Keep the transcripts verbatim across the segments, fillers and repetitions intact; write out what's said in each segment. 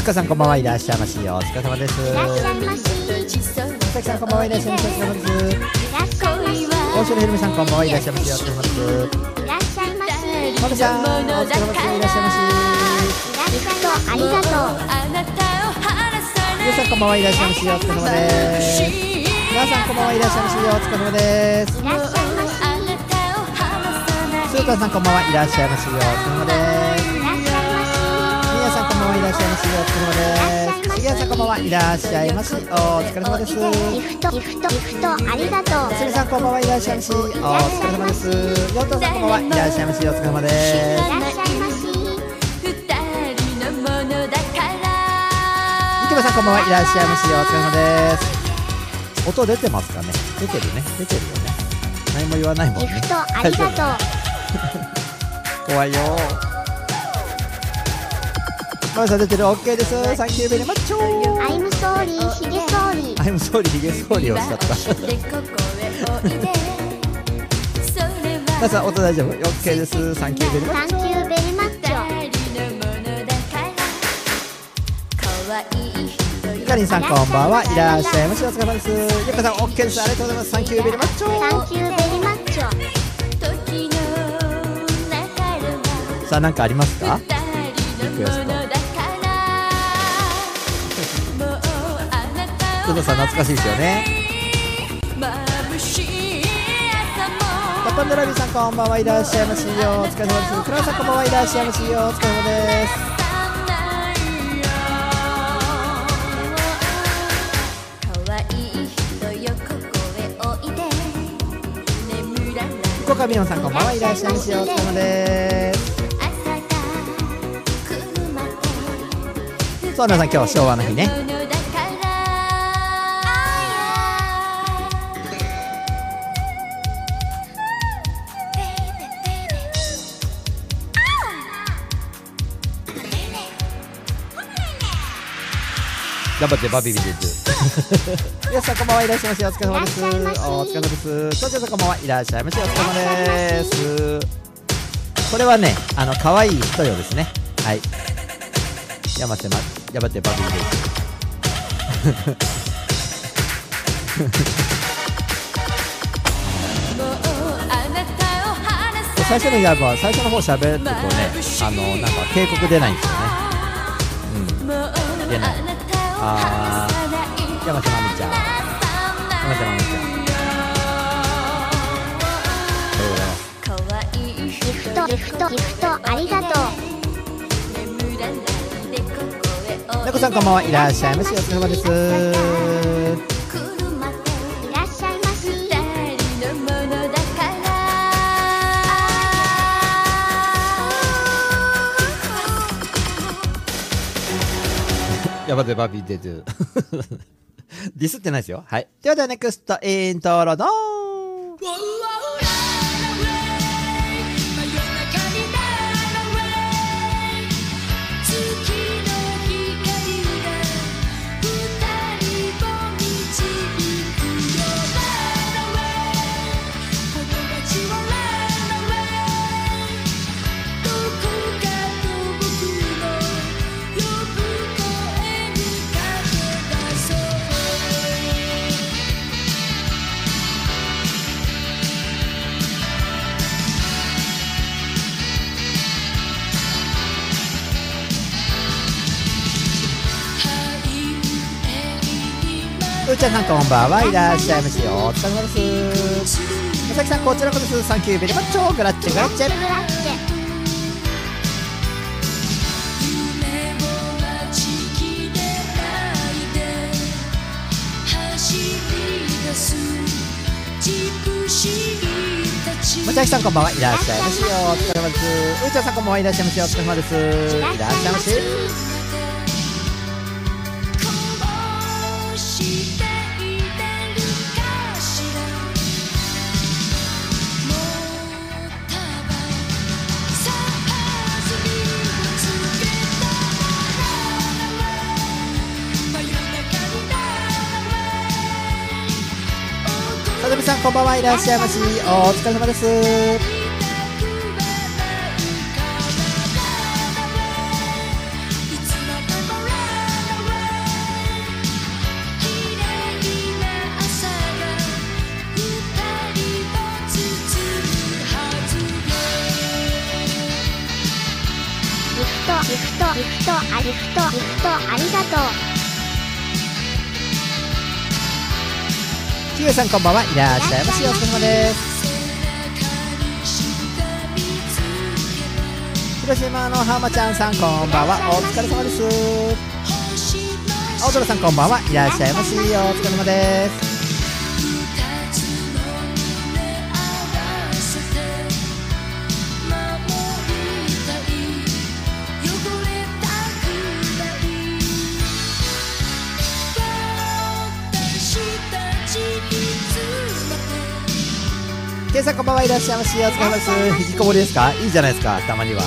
ゆかさんこんばんはいらっしゃいまし。お疲れ様です。 いらっしゃいまし。 さきさんこんばんはいらっしゃいまし。お疲れ様です。 いらっしゃいまし。 大城ひろみさんこんばんはいらっしゃいまし。お疲れ様です。 いらっしゃいまし。 まるさんお疲れ様です。いらっしゃいまし。 ギフトありがとう。 ゆうさんこんばんはいらっしゃいまし。お疲れ様です。なあさんこんばんはいらっしゃいまし。お疲れ様です。 いらっしゃいまし。 スーターさんこんばんはいらっしゃいまし。お疲れ様です。 いらっしゃいまし。 みやさんこんばんはいらっしゃいまし。お疲れ様です。しげやさんこんばんはいらっしゃいまし。お疲れ様です。 ギフトギフトギフトありがとう。 すみさんこんばんはいらっしゃいまし。お疲れ様です。ようとうさんこんばんはいらっしゃいまし。お疲れ様です。 いらっしゃいまし。 みきばさんこんばんはいらっしゃいまし。お疲れ様です。音出てますかね。出てるね。出てるよね。何も言わないもんね。 ギフトありがとう。 怖いよ。まるさん出てる。オッケーです。サンキューベリーマッチョー。 アイムソーリーヒゲソーリー。 アイムソーリーヒゲソーリーをしちゃった。まるさん音大丈夫。オッケーです。サンキューベリーマッチョー。 サンキューベリマッチョ。 ゆかりんさんこんばんはいらっしゃいまし。お疲れ様です。ゆかさんオッケーです。ありがとうございます。サンキューベリーマッチョー。 サンキューベリマッチョ。 さあ何かありますか。リクエスト。トドさん懐かしいですよね。タパンドラビーさんこんばんはいらっしゃいましよ。お疲れ様です。クラウさんこんばんはいらっしゃいましよ。お疲れ様です。福岡みのんさんこんばんはいらっしゃいましよ。お疲れ様です。そうなさん今日昭和の日ね。頑張ってバビビです皆さんこんばんはいらっしゃいまし。お疲れ様です。お疲れ様です。とちょさんこんばんはいらっしゃいまし。お疲れ様です。これはねあの可愛い人よですね。はい。山瀬ま頑張ってバビビです最初のやっぱ最初の方喋るとねあのなんか警告出ないんですよね。うん出ない。あー山瀬まみちゃん山瀬まみちゃんギフトギフトギフトありがとう。 なこさんこんばんはいらっしゃいまし。お疲れ様です。 いらっしゃいまし。 やばでバビデドゥディスってないですよ。はい。ではではネクストイントロドーン。うーちゃんさんこんばんはいらっしゃいまし。お疲れ様です。まさきさんこちらこそです。サンキューベリーマッチョグラッチェグラッチェ。 グラッチェ。まさきさんこんばんはいらっしゃいまし。お疲れ様です。うーちゃんさんこんばんはいらっしゃいまし。お疲れ様です。いらっしゃいまし。さとみさんこんばんはいらっしゃいまし。お疲れ様です。 ギフトあギフトギフトありがとう。 ちゆさんこんばんはいらっしゃいませ。お疲れ様です。広島の浜ちゃんさんこんばんは、お疲れ様です。青空さんこんばんはいらっしゃいませ。お疲れ様です。ケイさんこんばんはいらっしゃいませ。お疲れ様です。引きこもりですか？いいじゃないですか、たまには。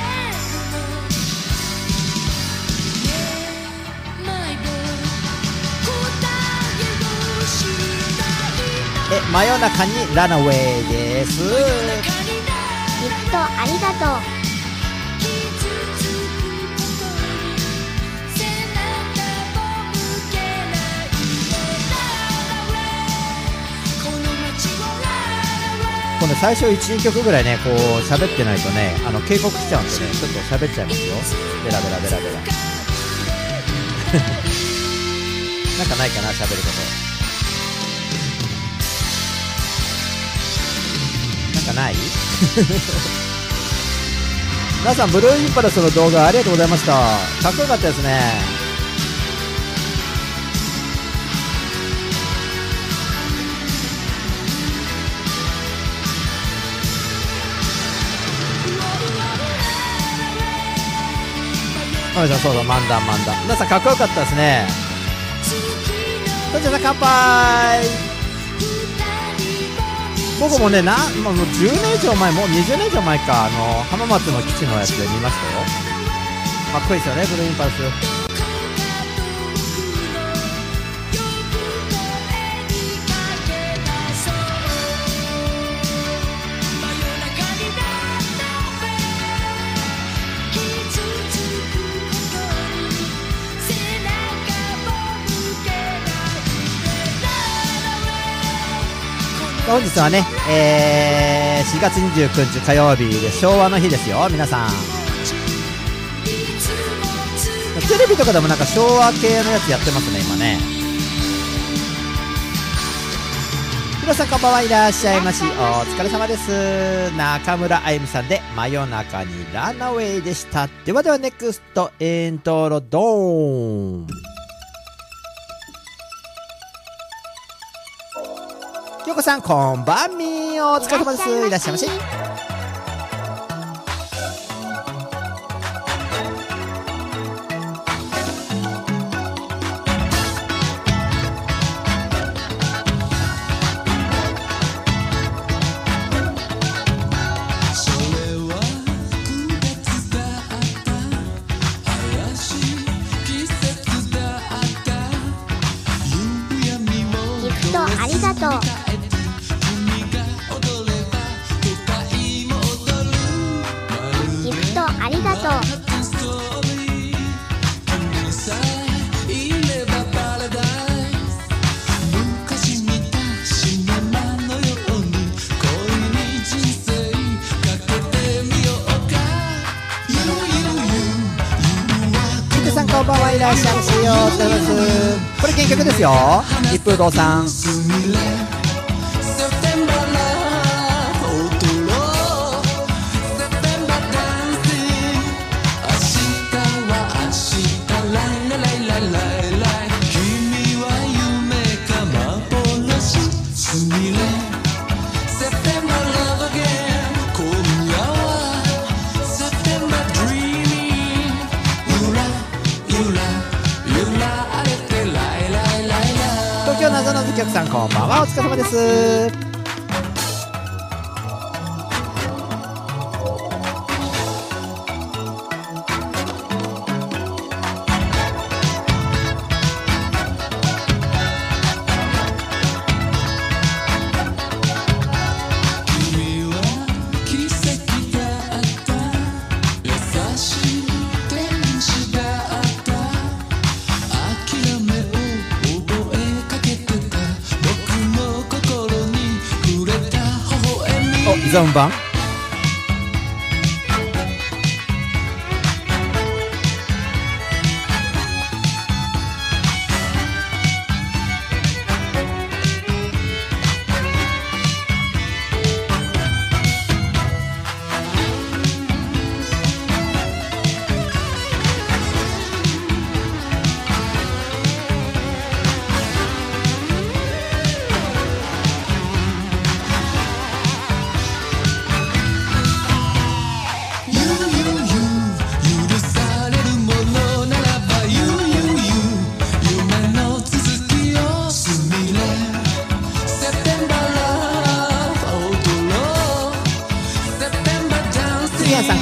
え、真夜中にランナウェイです。 ギフトありがとう。 この最初 いち、にきょくぐらいね、こう喋ってないとね、あの警告しちゃうんでね、ちょっと喋っちゃいますよ。ベラベラベラベラなんかないかな、喋ること。なんかない皆さん、ブルーインパルスの動画ありがとうございました。かっこよかったですね。そうそうそう、漫談漫談。皆さんかっこよかったですね。それじゃあ乾杯。僕もね、な、もうじゅうねん以上前、もうにじゅうねん以上前か、あの浜松の基地のやつで見ましたよ。かっこいいですよね、ブルーインパルス。本日はね、えー、しがつにじゅうくにち火曜日で昭和の日ですよ、皆さん。テレビとかでもなんか昭和系のやつやってますね、今ね。ひろさんこんばんはいらっしゃいまし。お疲れ様です。中村あゆみさんで真夜中にランナウェイでした。ではではネクストイントロドーン。ようこさんこんばんみー、お疲れ様です。いらっしゃいませ。 ギフトありがとう。ギフトありがとう。 みてさんこんばんはいらっしゃいませ。お疲れ様です。これ原曲ですよ、一風堂さん。東京なぞなぞ局さんこんばんは、お疲れ様です。イザム版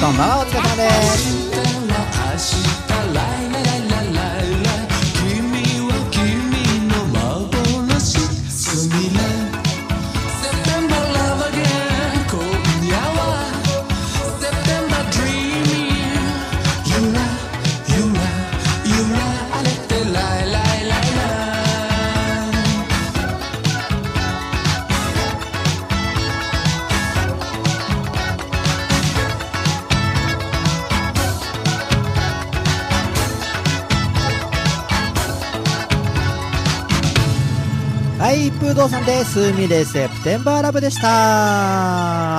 こんばんは、お疲れ様です。はい、プードーさんです。ミレセプテンバーラブでした。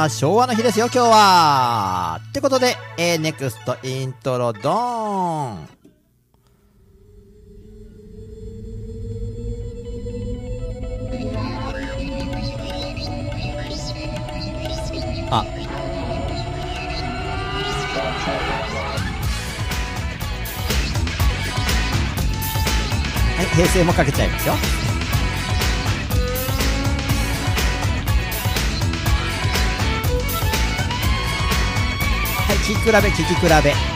昭和の日ですよ、今日は。ってことで、えー、ネクストイントロドーン。あ。はい、平成もかけちゃいますよ。はい、聞き比べ聞き比べ。それ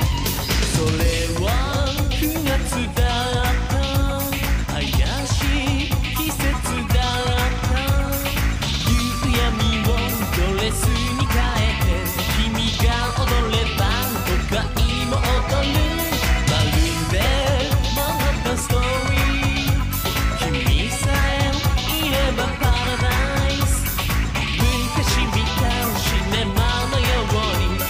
はくがつだった怪しい季節だった夕闇をドレスに変えて君が踊れば都会も踊るまるでマンハッタンストーリー君さえいればパラダイス昔見たシネマのように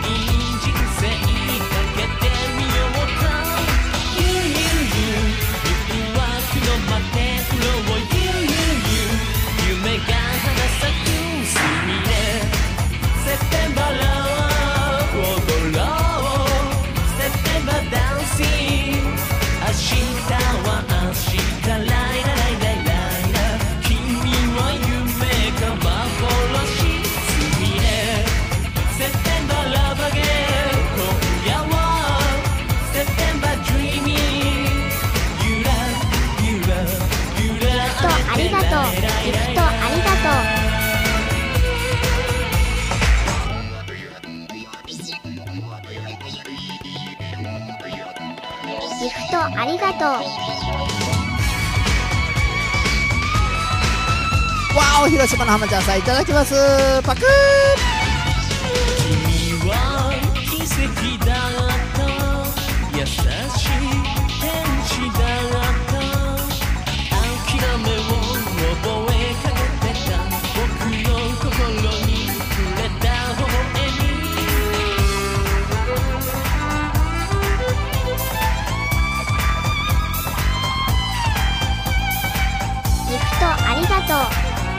ギフトありがとう。わお、広島の浜ちゃんさんいただきます。パクー。君は奇跡だった優しい天使だった諦めを覚えかけてた僕の心に触れた微笑みギフトありがとう。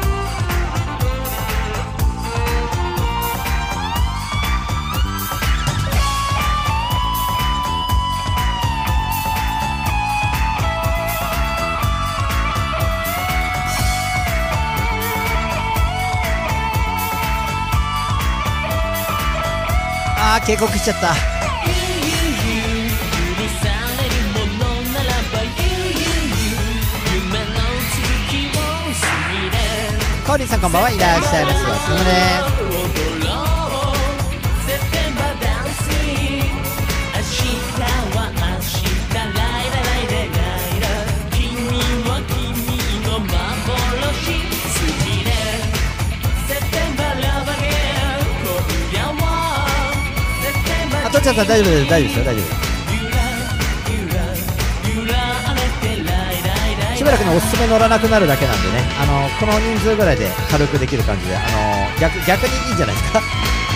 あー、警告しちゃった。カオリンさんこんばんは、いらっしゃいませ。お疲れ様です。あ、とっちゃんさん大丈夫です、大丈夫ですよ、大丈夫。しばらくのおすすめ乗らなくなるだけなんでね、あのこの人数ぐらいで軽くできる感じで、あの逆逆にいいんじゃないですか。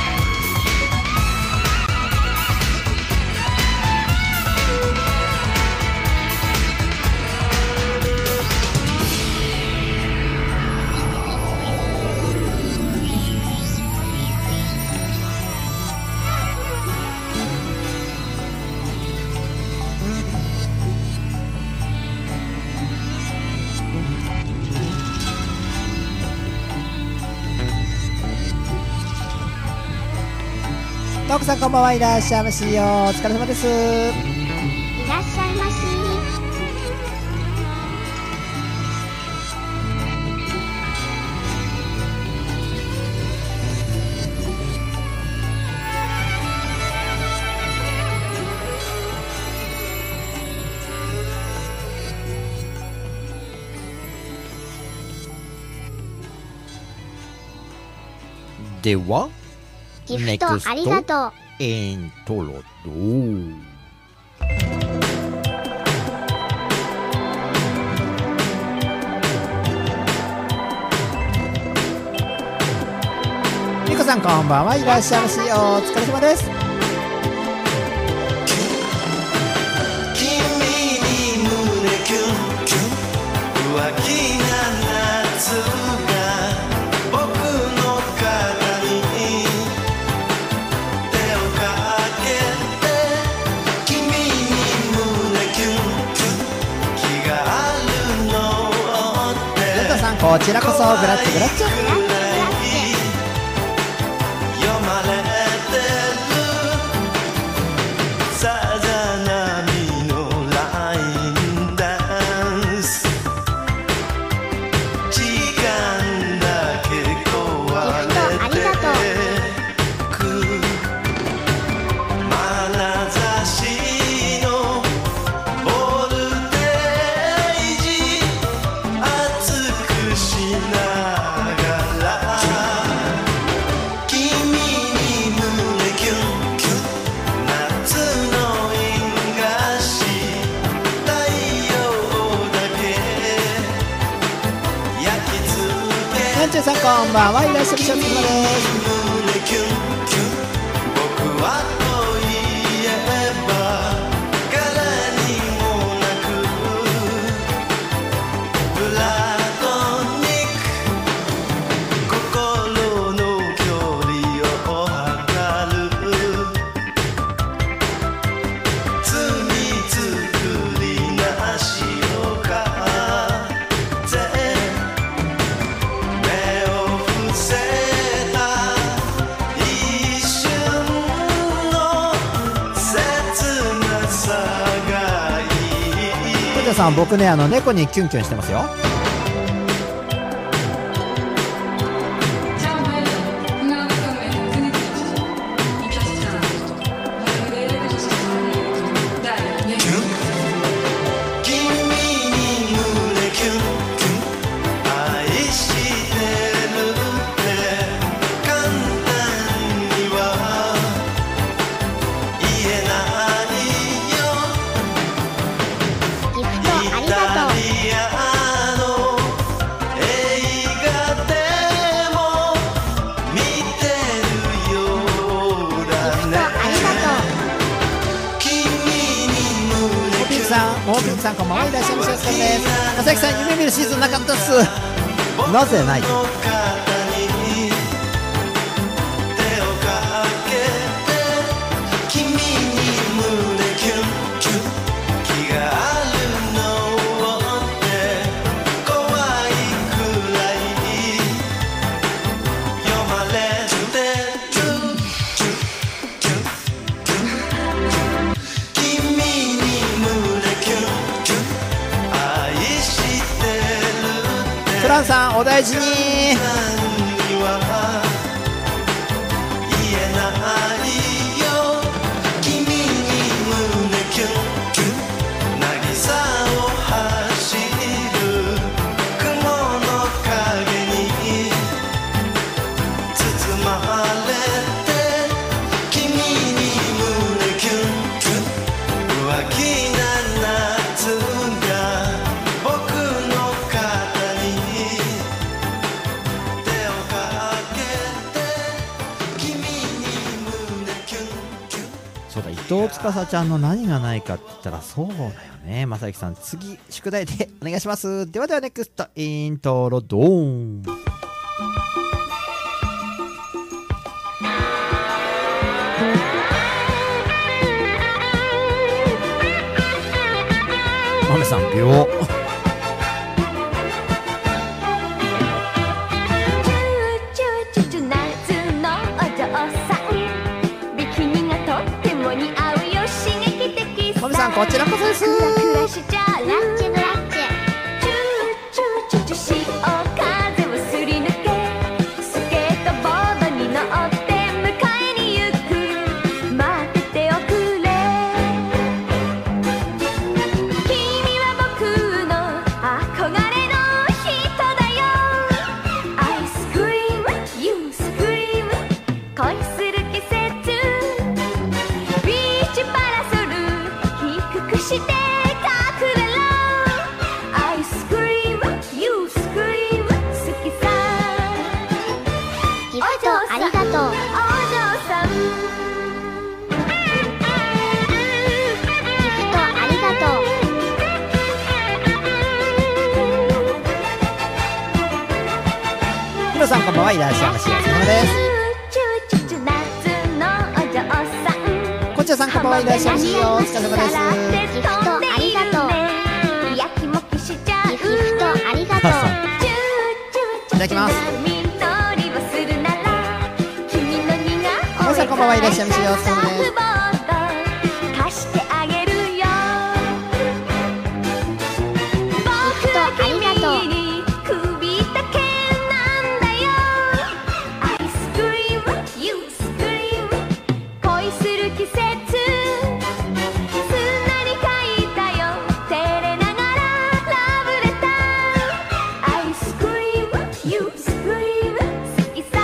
トークさんこんばんは、いらっしゃいましよ。お疲れ様です。いらっしゃいまし。 ではギフトありがとう。 イントロドー。みこさんこんばんはいらっしゃいまし。お疲れ様です。こちらこそグラッチグラッチ。 読まれてるさざ波のラインダンス、時間だけ壊れてく眼差しのボルテージ熱くしながら君に胸キュンキュン夏の印がし太陽だけ焼き付けなんちゅうさんこんばんはいらっしゃいまし。お疲れ様です。 胸キュンキュン僕はといえば柄にもなくプラトニック心の距離を測る罪作りなしようかぜ目を伏せた一瞬の切なさがいい。 こちらさん僕ねあの猫にキュンキュンしてますよ。 君に胸キュンキュン愛してるって簡単には言えないよ。 ギフトありがとう。 イタリアの映画でも見てるようギだね。 フトありがとう。 君にモー胸キュンピンクさんモーピンクさんこんばんはいらっしゃいまし。お疲れ様です。まさきさん夢見るシーズンなかったっす。なぜない。 僕の肩に手をかけて君に胸キュンキュン気があるのって怖いくらい読まれてるキュンキュンキュン君に胸キュンキュン愛してるフランさんお大事に。 何は言えないよ。君に胸キュンキュン渚を走る雲の影に包まれて君に胸キュンキュン浮気な夏が僕の肩に手をかけて君に胸キュンキュン。 そうだ伊藤司ちゃんの何がないかって言ったらそうだよね。まさきさん次宿題でお願いします。ではではネクストイントロドーン。まめさん秒。 チューチューチュ夏のお嬢さんビキニがとっても似合うよ刺激的さまめさんこちらこそです。 クラクラしちゃうグラッチグラッチ。 チューチューチューチュー潮風をすり抜けスケートボードに乗って迎えに行く待ってておくれ君は僕の憧れの人だよ I scream, you scream さんこんばんはいらっしゃいまし。お疲れ様です。 チューチュチュ夏のお嬢さん。 こちらさんこんばんはいらっしゃいまし。お疲れ様です。 ギフトありがとう。 やきもきしちゃう。 ギフトありがとう。 いただきます。 皆さんこんばんはいらっしゃいませ。お疲れ様です。 貸してあげるよ。僕は君に首だけなんだよ。アイスクリーム、ユースクリーム、恋する季節。すんなり書いたよ。照れながらラブレター。アイスクリーム、ユースクリーム、好きさ。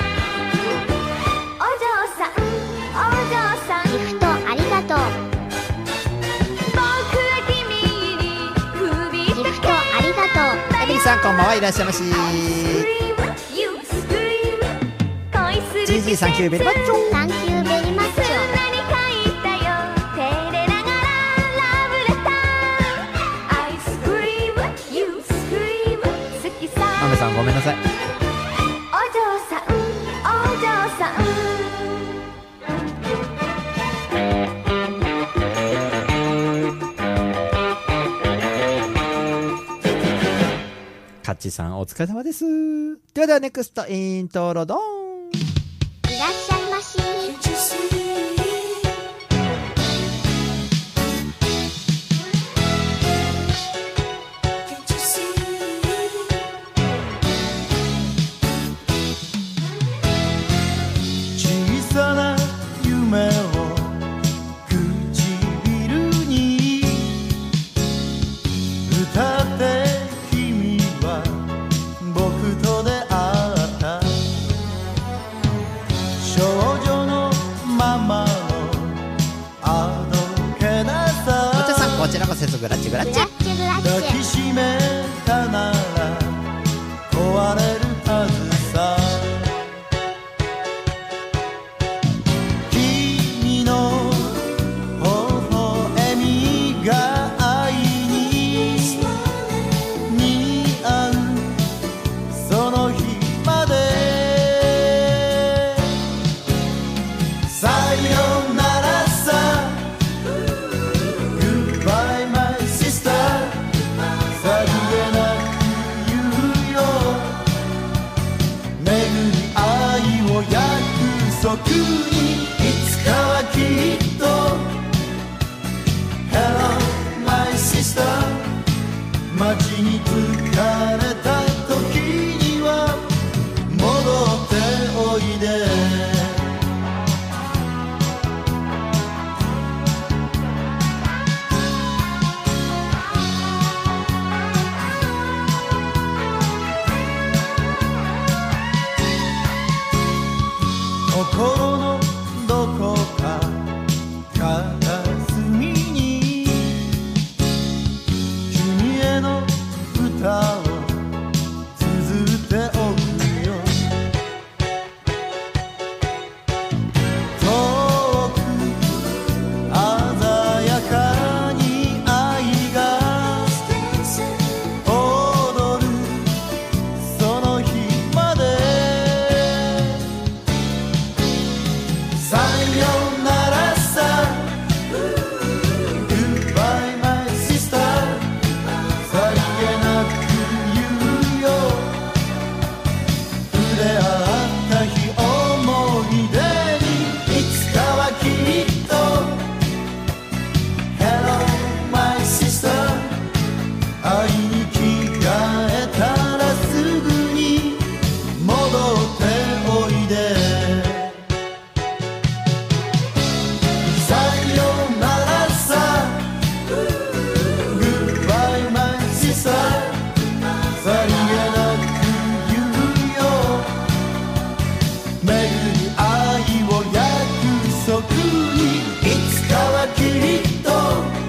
お嬢さん、お嬢さん。 ギフトありがとう。 僕は君に首ギフトありがとう。 エミリさんこんばんはいらっしゃいまし。ジージーサンキューベリーマッチョ。 サンキューベリーマッチョ。 マメさんごめんなさい。 お嬢さん、お嬢さん。 カッチさんお疲れ様です。ではではネクストイントロドン。 いらっしゃいまし。 小さな夢を唇に歌って君は僕と出会った少女のままのあどけなお茶ささんこちらこそグラッチグラッチ。 グラッチグラッ抱チ。 きしめたなら壊れるはずさ君の微笑みが愛に似合うその日までさよならさ Goodbye my sister さりげなく言うよ巡り愛を約束にいつかはきっと Hello my sister 街に疲れた時には戻っておいで心のどこか片隅に君への歌を綴っておくよ遠く鮮やかに愛が踊るその日までさよならさ Goodbye my sister さりげなく言うよ触れ合った日思い出にいつかはきっと Hello my sister 愛に着替えたらすぐに戻っておいでさよならさ Goodbye my sister さりげなく言うよ巡り愛を約束にいつかはきっと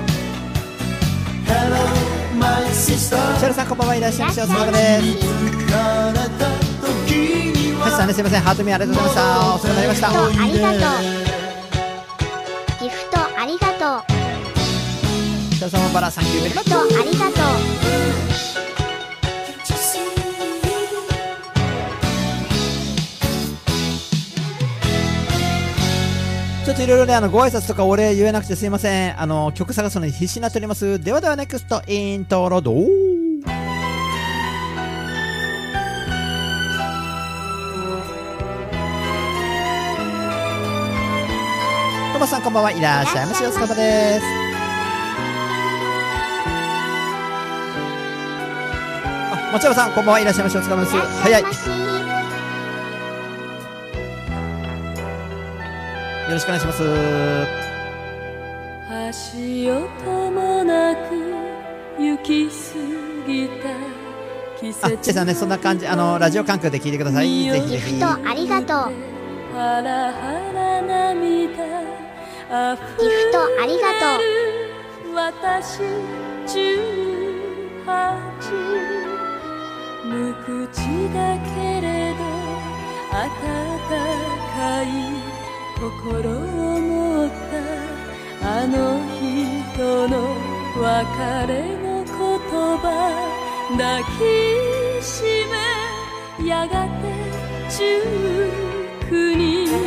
Hello my sister シャルさんこんばんはいらっしゃいませ。お疲れ様です。 疲れた時にカッチさんねすいませんハートミーありがとうございました。お疲れ様になりました。 ありがとう。ギフトありがとう。 シャルさんもバラサンキューベリーマッチョ。 ギフトありがとう。 ちょっといろいろね、あのご挨拶とかお礼言えなくてすいません。あの曲探すのに必死になっております。ではではネクストイントロドー。トマさんこんばんは、いらっしゃいませ。お疲れ様です。あ、松山さんこんばんは、いらっしゃいませ。お疲れ様です。早い。よろしくお願いします。 足音もなく行き過ぎた季節。 あ、チェさんね、そんな感じ、あのラジオ環境で聞いてください。ぜひぜひ。 ギフトありがとう。 ハラハラ涙あふギフトありがとう。私じゅうはち、無口だけれど温かい心を持ったあの人の別れの言葉抱きしめやがてじゅうくにん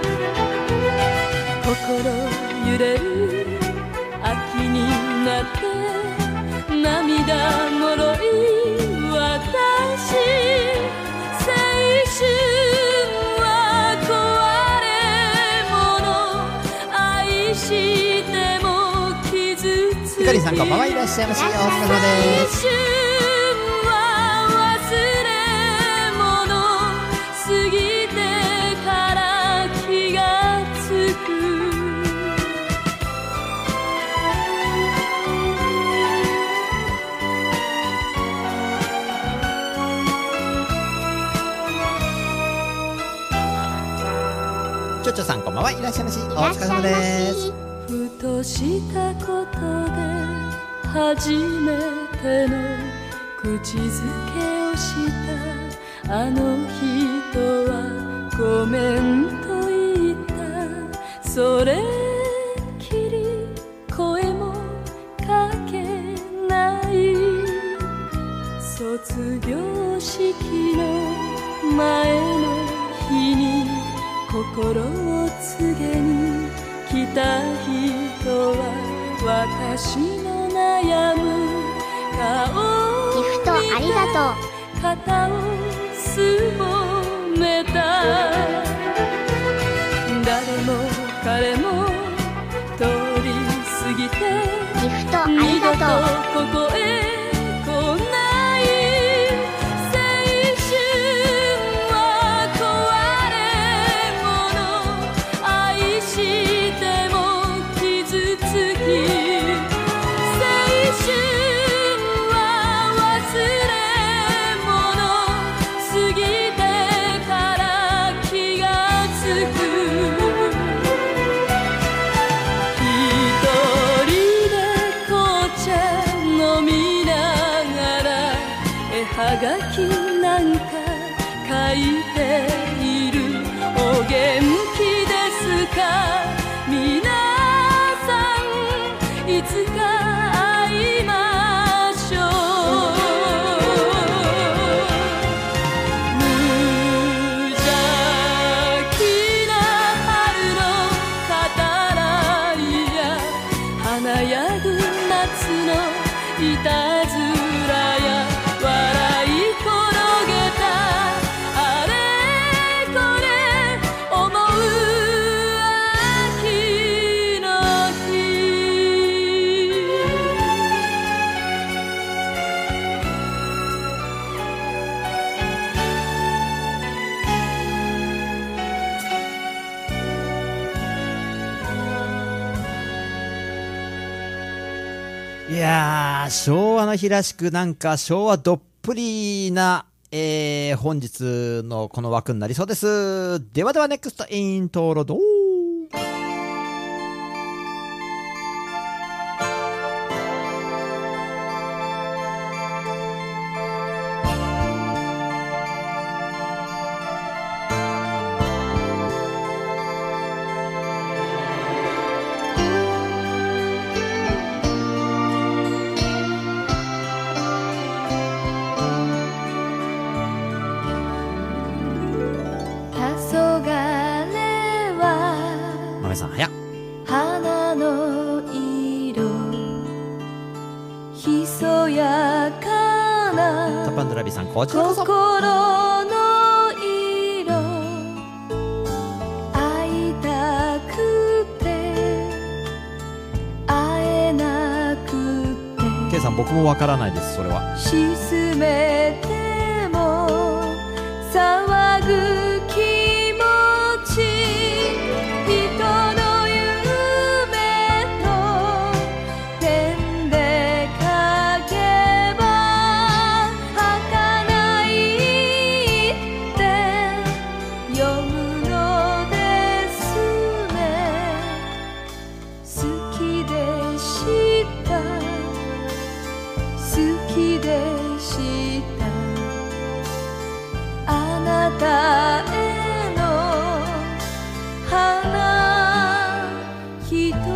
心揺れる秋になって涙もろい私青春ゆかりさんこんばんは、いらっしゃいませ。お疲れ様です。ちょちょさんこんばんは、いらっしゃいませ。お疲れ様です。 ふとしたことで初めての口づけをしたあの人はごめんと言った。それきり声もかけない。卒業式の前の日に心を告げに来た人は私の悩む顔ギフトありがとう。 肩をすぼめた。誰も彼も通り過ぎてギフトありがとう。 二度とここへ来ない青春は壊れ物愛しても傷つき青春は忘れ物過ぎてから気がつく一人で紅茶飲みながら絵はがきなんか書いている。お元気ですか皆さん、いつか会いましょう。無邪気な春の語らいや華やぐ夏のいたずらや笑い転げたあれこれ思う秋の日。 いやー、昭和の日らしく、なんか昭和どっぷりな、えー、本日のこの枠になりそうです。ではではネクストイントロドー。 黄昏はさん早っ。 花の色ひそやかなタパンドラビさんこちらこそ。 心の色会いたくて会えなくて K さん僕もわからないです。それは沈めても騒ぐ気持ち人の夢と点で書けば儚いって読むのですね。好きでした好きでしたあなたへの花ひと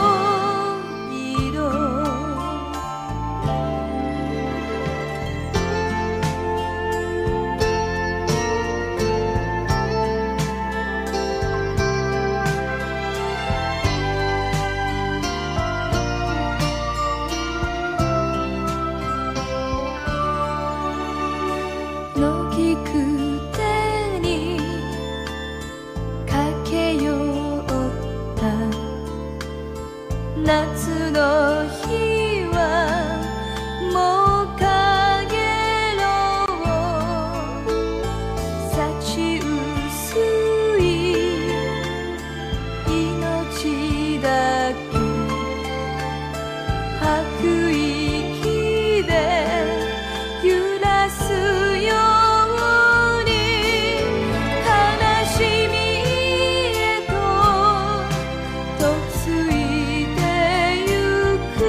色のきく手にかけよった夏の日はもうかげろう幸薄い命だけ吐く息で揺らすように悲しみへと嫁いでゆく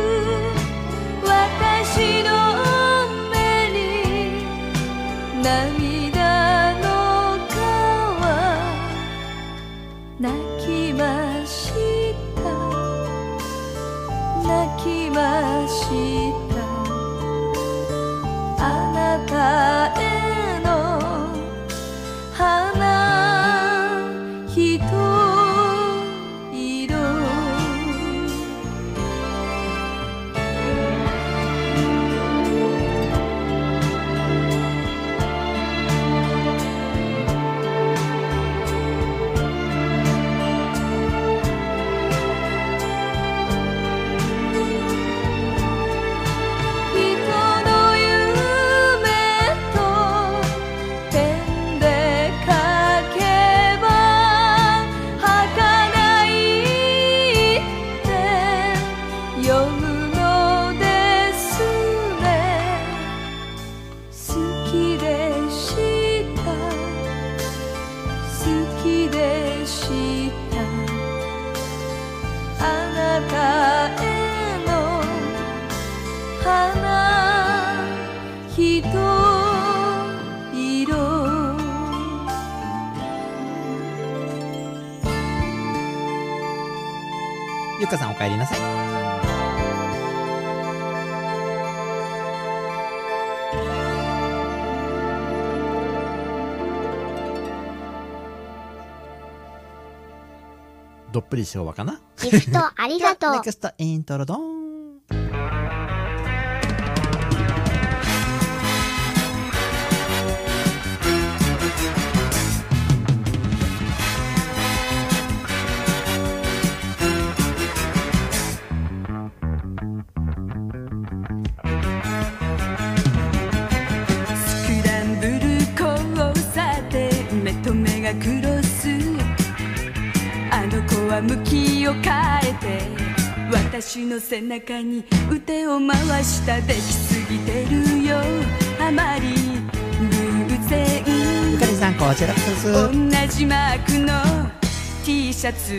私の目に涙の川泣きました泣きましたあなたへの花ひと色人の夢と点で書けば儚いって読むのですね。好きでした好きでしたあなたへの花ひと色ゆっかさんお帰りなさい。どっぷり昭和かな。 ギフトありがとうネクストイントロドン。 スクランブル交差点目と目がクロスあの子は向きを変えて私の背中に腕を回したできすぎてるよあまり偶然ゆかりさんこちらこそ。 同じマークの T シャツ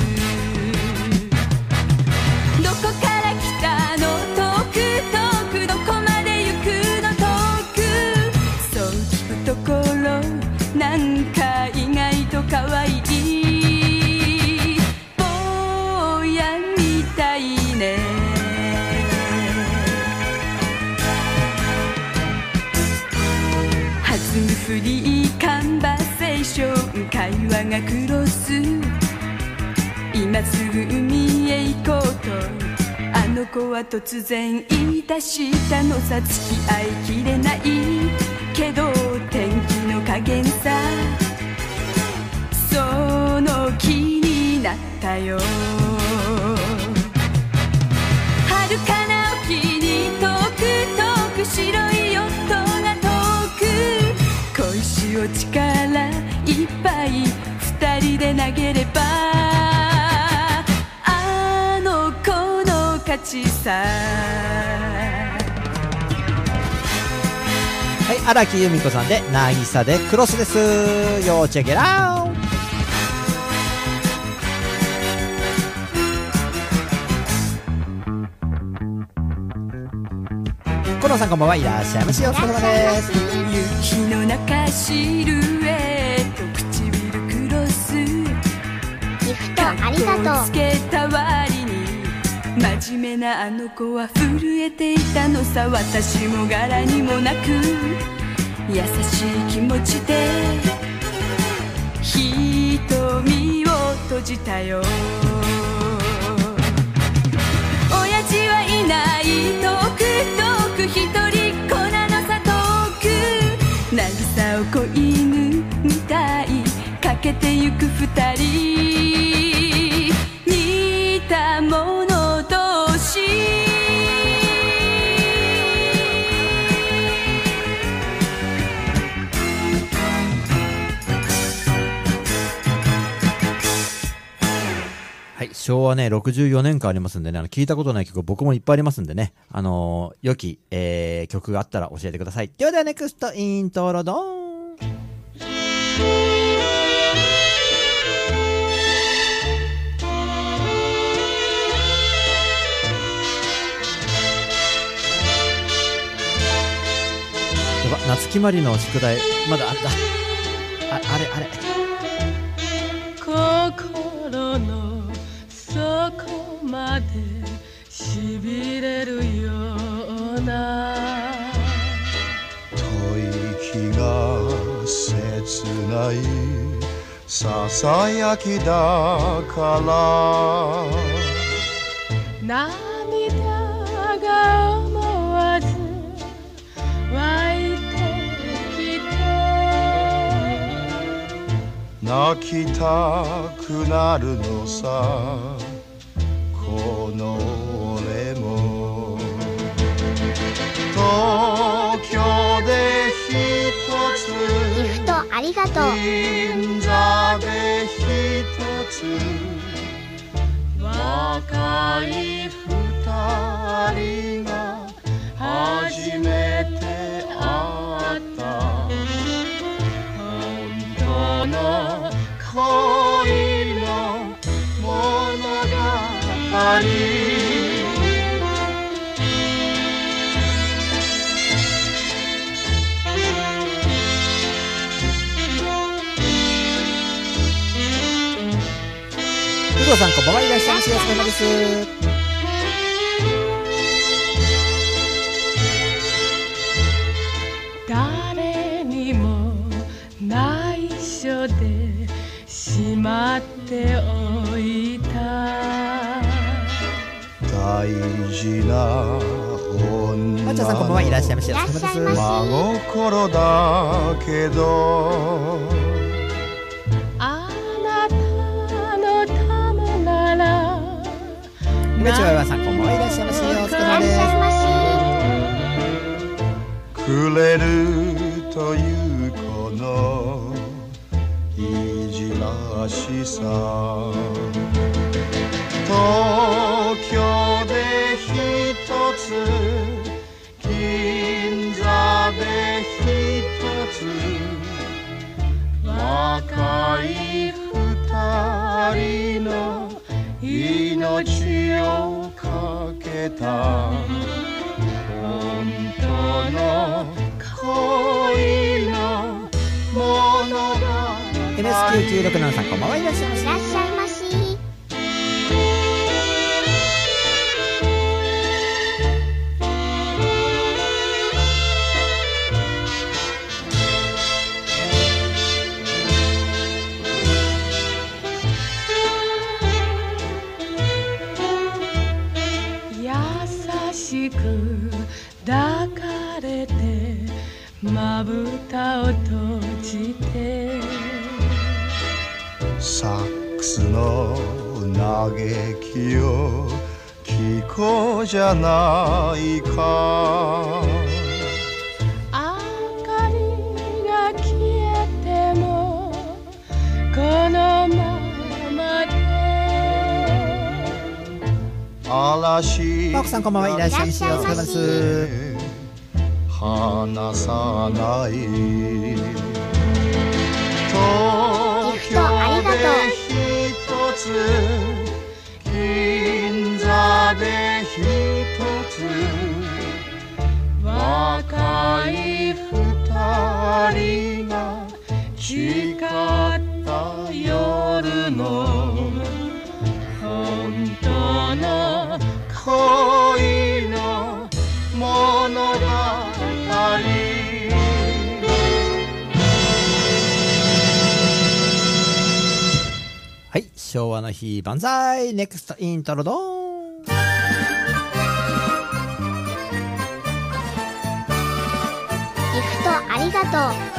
どこから来たの遠く遠くどこまで行くの遠くそう聞くところなんか意外と可愛い坊やみたいね弾むフリーカンバセーション会話がクロス今すぐ海へ行こうとあの子は突然言い出したのさ。付き合いきれないけど天気の加減さ、その気になったよ。遥かな沖に遠く遠く白いヨットが遠く、小石を力いっぱい二人で投げればあの子の勝ちさ。 はい、荒木由美子さんで「渚でクロス」です。要チェケラー。コロンさんこんばんは、いらっしゃいまし。お疲れ様です。 夕日の中シルエット唇クロス、 ギフトありがとう。 つけた割に真面目なあの子は震えていたのさ。私も柄にもなく優しい気持ちで瞳を閉じたよ。親父はいない遠く遠く一人っ子なのさ。遠く渚を子犬みたいかけてゆく二人、似た者同士。 はい、昭和ねろくじゅうよねんかんありますんでね、あの聞いたことない曲僕もいっぱいありますんでね、あのー、良き、えー、曲があったら教えてください。ではではネクストイントロドーン。やば、夏木マリの宿題まだあった。あ、あれあれ心の底までしびれるような吐息が切ないささやきだから涙が思わず湧いてきて泣きたくなるのさ。この俺も東京で一つギフトありがとう。 銀座で一つ若い二人が初めて会った本当の恋の物語。 有働さんこんばんは、いらっしゃいまし。お疲れ様です。 誰にも内緒でしまっておいた大事な女まっちゃんさんこんばんは、いらっしゃいまし。おいらっ疲れ様です。 しゃいまし。 真心だけどあなたのためなら梅ちわさんこんばんは、いらっしゃいまし。お疲れいらっし様です。 ゃいまし。 くれるというこのいじらしさ。東京で一つ銀座で一つ若い二人の命をかけた本当の恋の物語。 エムエスきゅうきゅうろくなな さんこんばんは、いらっしゃいまし。 いらっしゃいまし。 「 蓋を閉じてサックスの嘆きを聞こうじゃないか明かりが消えてもこのままで嵐マークさんこんばんはいらっしゃいませ。お疲れ様です。 離さない東ギフトありがとう京で一つ銀座で一つ若い二人が誓った夜の本当の恋の物語はい、昭和の日万歳。ネクストイントロドーン。 ギフトありがとう。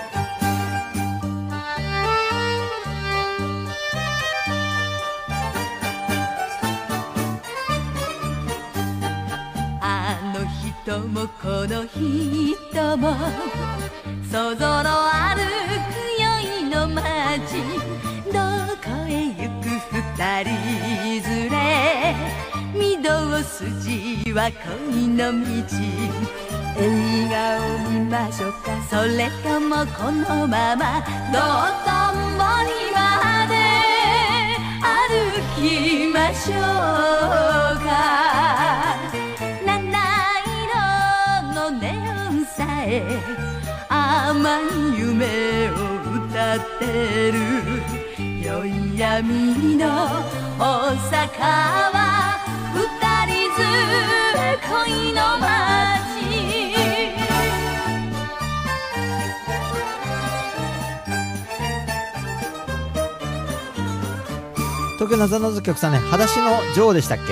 あの人もこの人も想像の歩く宵の街どこへ行く二人連れ御堂筋は恋の道映画を見ましょうかそれともこのまま道頓堀まで歩きましょうか七色のネオンさえ甘い夢を歌ってる宵闇の大阪は二人ず恋の街東京謎の曲さんね、裸足の女王でしたっけ。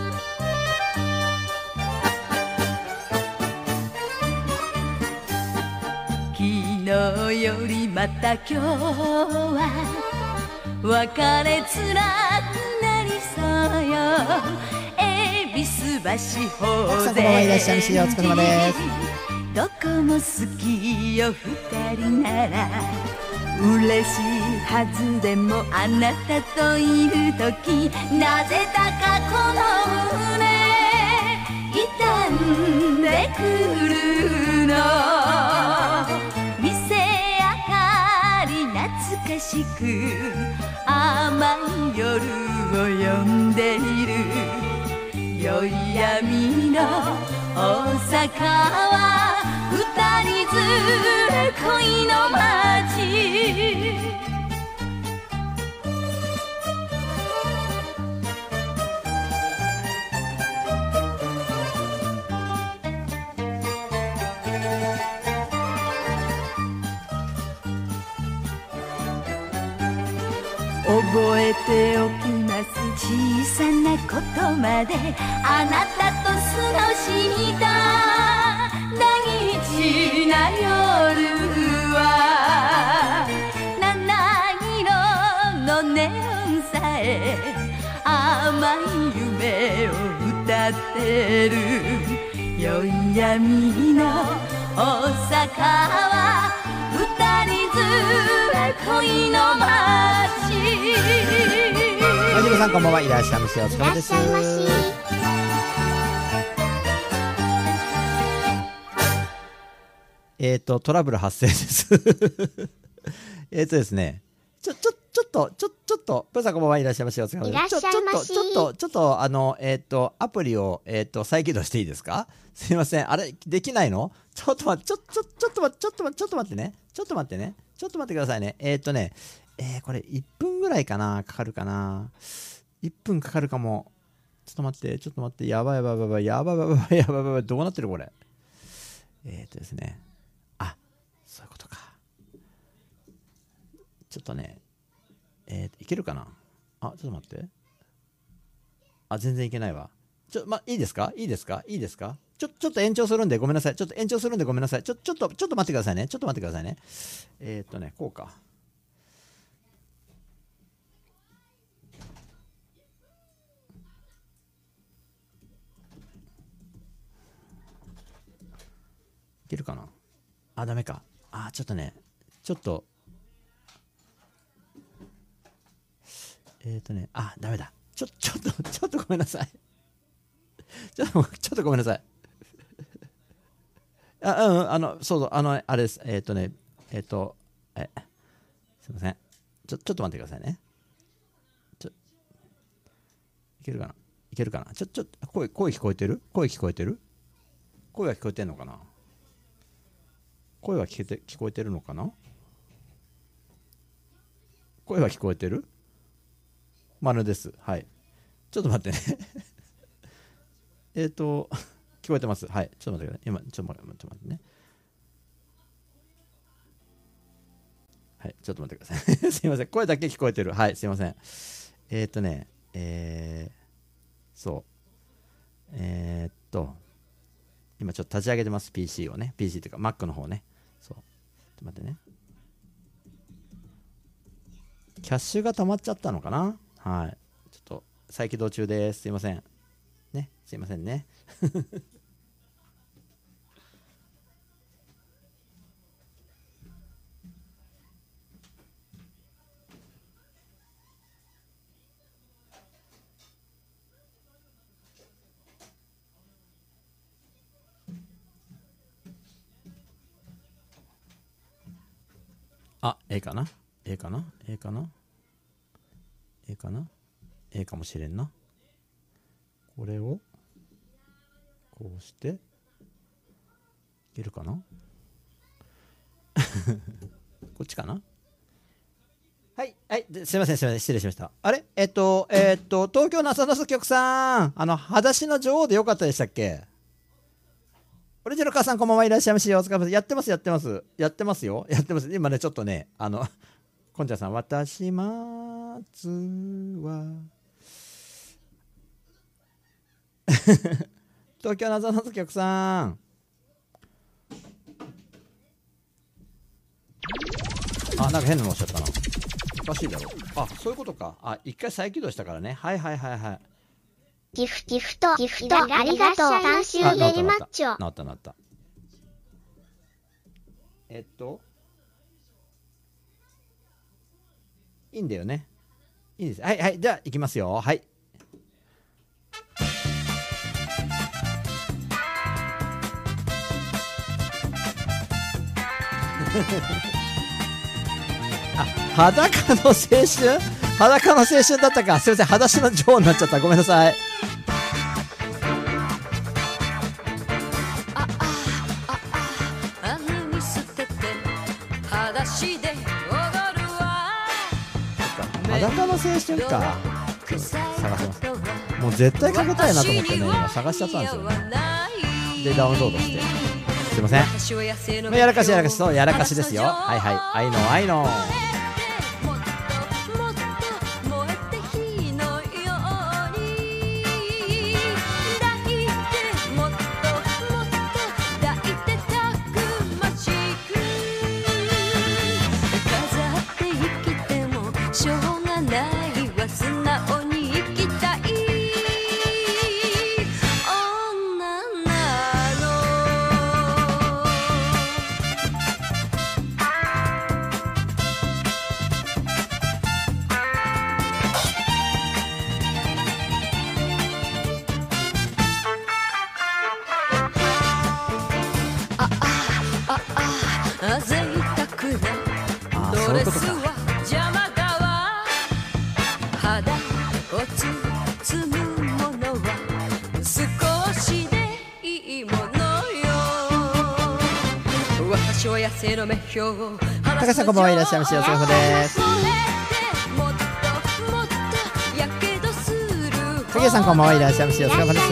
昨日よりまた今日は別れつらくなりそうよ恵比寿橋法奥さんこんばんはいらっしゃいませ。お疲れ様です。 どこも好きよ二人なら嬉しいはずでもあなたといるときなぜだかこの胸痛んでくるの店明かり懐かしく甘い夜を呼んでいる宵闇の大阪は二人ず恋の街覚えておきます小さなことまであなたと過ごした大事な夜は七色のネオンさえ甘い夢を歌ってる宵闇の大阪は二人ず恋の街マジルさんこんばんはいらっしゃいませ。お疲れ様です。 いらっしゃいまし。 えっとトラブル発生ですえっとですねちょちょちょっとちょちょっとプーさんこんばんはいらっしゃいませ。お疲れ様です。 いらっしゃいまし。 ちょちょっとちょっとちょっとあのえっとアプリをえっと再起動していいですか。すいません、あれできないの。ちょっと待ってちょちょちょっと待ってちょっと待ってちょっと待ってねちょっと待ってねちょっと待ってくださいね。えっとねえー、これいっぷんぐらいかなかかるかないっぷんかかるかも。ちょっと待ってちょっと待ってやばいやばいやばいやばいやばいやばいやばいやばいどうなってるこれ。えっとですねあそういうことか。ちょっとねえー、いけるかなあちょっと待ってあ全然いけないわ。ちょまいいですかいいですかいいですかちょちょっと延長するんでごめんなさい。ちょっと延長するんでごめんなさい。ちょちょっとちょっと待ってくださいね。ちょっと待ってくださいね。えー、っとねこうか。いけるかな。あ、ダメか。あ、ちょっとねちょっとえー、っとねあ、ダメだ。ちょちょっとちょっとごめんなさい。ちょっとちょっとごめんなさい。あ、うん、あの、そうそう、あの、あれです。えっ、ー、とね、えっ、ー、と、え、すいません。ちょ、ちょっと待ってくださいね。ちょ、いけるかないけるかなちょ、ちょ、声、声聞こえてる声聞こえてる声は聞こえてんのかな声は聞けて、聞こえてるのかな声は聞こえてる丸です。はい。ちょっと待ってね。えっと、聞こえてます。はい。ちょっと待ってください。今、ちょっと待って、ちょっと待ってね。はい。ちょっと待ってください。すいません。声だけ聞こえてる。はい。すいません。えっとね、えー、そう。えー、っと、今ちょっと立ち上げてます。ピーシー をね。ピーシー っていうか、Mac の方ね。そう。ちょっと待ってね。キャッシュが溜まっちゃったのかな。はい。ちょっと、再起動中です。すいません。ね。すいませんね。あ、ええかなええかなええかなええかなええかもしれんな。これをこうしていけるかなこっちかな。はいはいすいませんすいません失礼しました。あれえっとえっと東京の浅野局さん、あの裸足の女王でよかったでしたっけ。オレンジの母さんこんばんはいらっしゃいまし。お疲れ様です。やってますやってますやってますよやってます。今ねちょっとねあのこんちゃんさん私まずは東京の浅野局さん、あ、なんか変なのおっしゃったな。おかしいだろ。あ、そういうことか。あ、一回再起動したからね。はいはいはいはい。 ギフギフトギフトありがとう。三週ベリマッチョ。 なったなった。えっといいんだよね。いいです。はいはいじゃあ行きますよ。はい。あ、裸の青春裸の青春だったか。すいません、裸足の女王になっちゃった。ごめんなさい。 あああああぬに捨てて裸足で踊るわ。 裸の青春か。探します。もう絶対かけたいなと思ってね今探しちゃったんですよね。でダウンロードして。すいません。やらかしやらかしそうやらかしですよ。はいはい。愛の愛の。そういうことか。 肌を包むものは少しでいいものよ。私は野生の目標。 高橋さんこんばんはいらっしゃいませ。お疲れ様です。杉谷さんこんばんはいらっしゃいませ。お疲れ様です。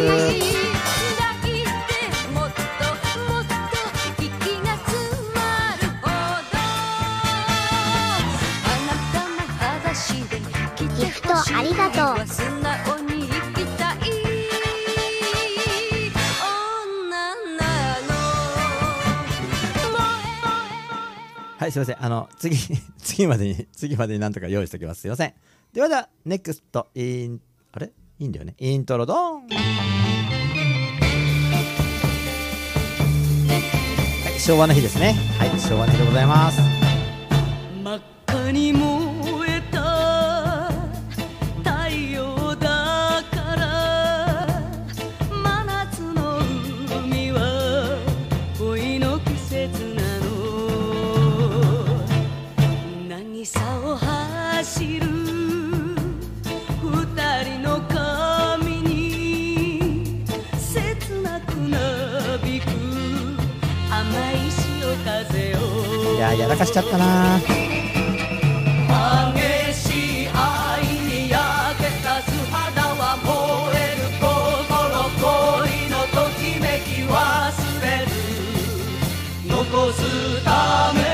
ギフトありがとう。 素直に生きたい女はい、すいません。あの、次、次までに、次までになんとか用意しておきます。すいません。ではでは、ネクスト、イン、あれいいんだよね。イントロドン。はい、昭和の日ですね。はい、昭和の日でございます。 真っ赤に燃えた太陽だから真夏の海は恋の季節なの渚を走る二人の髪に切なくなびく甘い潮風をいやー、やらかしちゃったなー。 激しい愛に焼けた素肌は燃える心恋のときめき忘れる残すため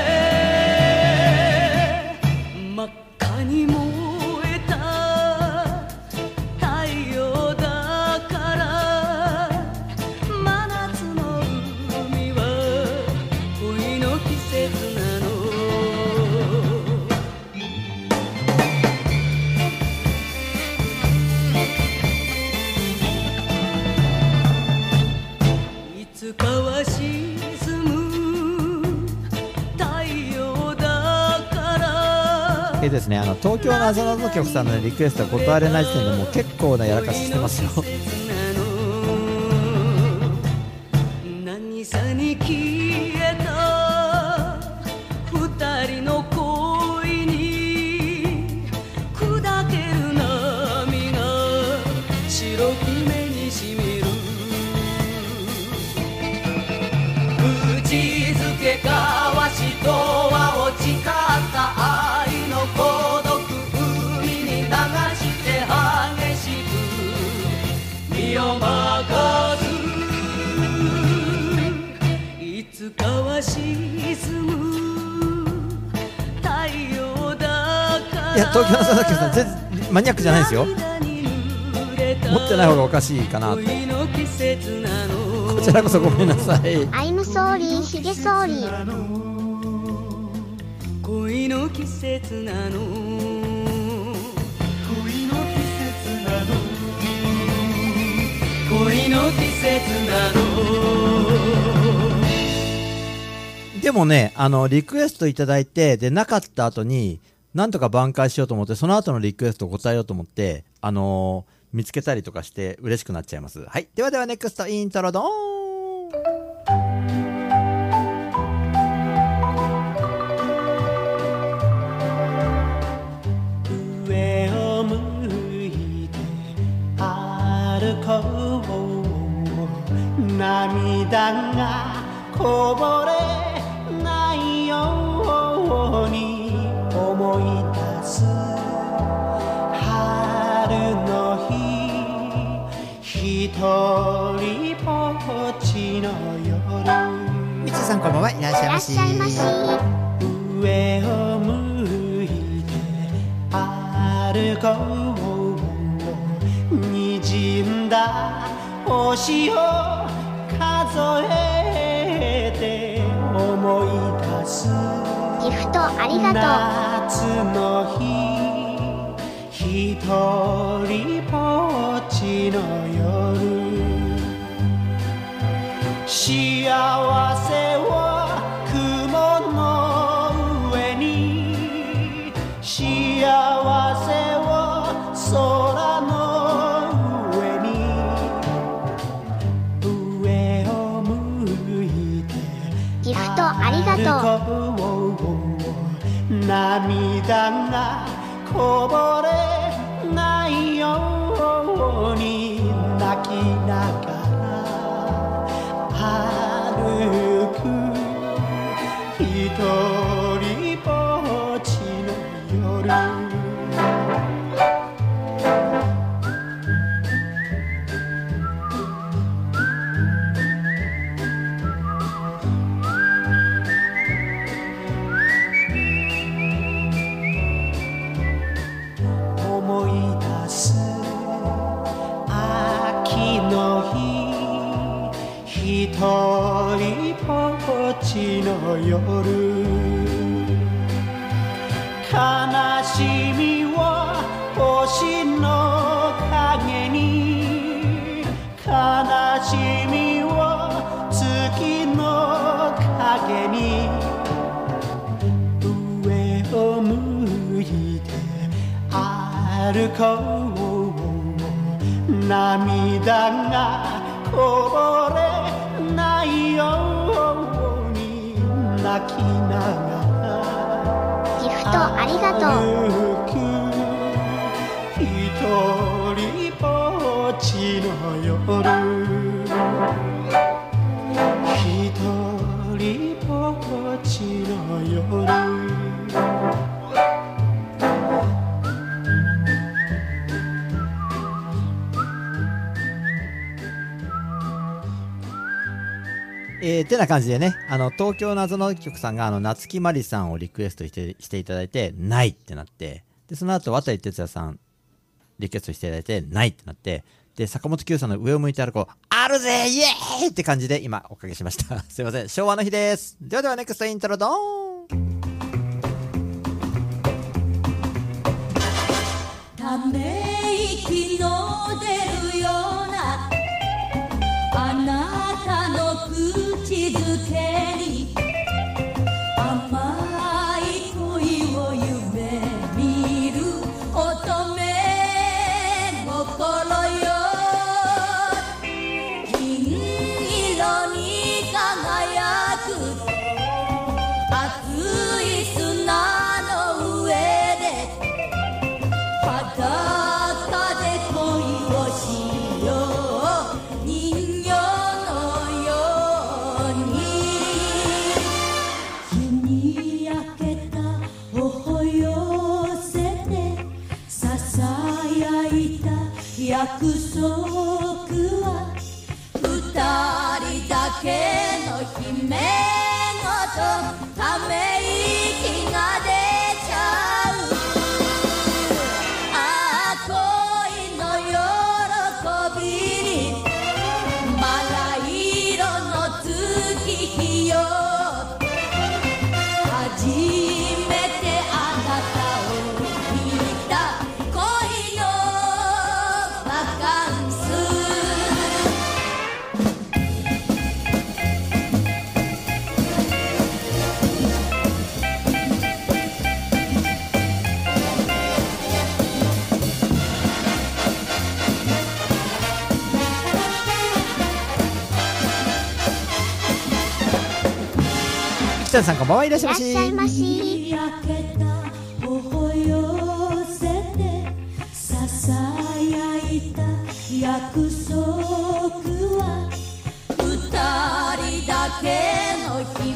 真っ赤に燃えた太陽だから真夏の海は恋の季節なのいつかは沈む太陽だからえですね、あの東京なぞなぞ局さんのリクエストは断れない時点でもう結構なやらかししてますよ。 何さに消えた二人の恋に砕ける波が白く目にしみる口づけ交わしドアを誓った愛の孤独海に流して激しく身を任すいつかは沈む太陽だからいや、東京なぞなぞ局さん全然マニアックじゃないですよ。持ってない方がおかしいかなと。こちらこそごめんなさい。 アイムソーリーヒゲソーリー。 恋の季節なの恋の季節なの恋の季節なのでもね、あのリクエストいただいてでなかった後になんとか挽回しようと思って、その後のリクエストを答えようと思って、あのー、見つけたりとかして嬉しくなっちゃいます。はい、ではではネクストイントロドーン。 上を向いて歩こう涙がこぼれないように思い出す春の日一人ぼっちの夜みちさんこんばんはいらっしゃいまし。 いらっしゃいまし。 上を向いて歩こう滲んだ星を数えて思い出すギフトありが夏の日一人ぼっちの夜幸せを雲の上に幸せを空の上に上を向いてとう。ギフトありがとう。 涙がこぼれないように泣きながら歩く一人ぼっちの夜思い出す秋の日一人ぼっちの夜歩こう涙がこぼれないように泣きながらギフトありがとう。 歩く一人ぼっちの夜一人ぼっちの夜えー、てな感じでね、あの、東京謎の曲さんが、あの、夏木マリさんをリクエストしてしていただいて、ないってなって、で、その後、渡哲也さん、リクエストしていただいて、ないってなって、で、坂本九さんの上を向いて歩こう、あるぜイエーイって感じで、今、おかけしました。すいません。昭和の日です。ではでは、ネクストイントロドーン。 ため息の出るようなあなたの口づけに甘い恋を夢見る乙女心よ銀色に輝く熱い砂の上で裸で恋をしよう人形のように日に焼けた頬寄せてささやいた約束は二人だけの姫ごとため息が出ちゃう恋の喜びにまだ色の月日よ初めてあなたを見た恋のバカンス北さんこんばんはいらっしゃいまし。 いらっしゃいまし。 焼けた頬寄せてささやいた約束は二人だけの秘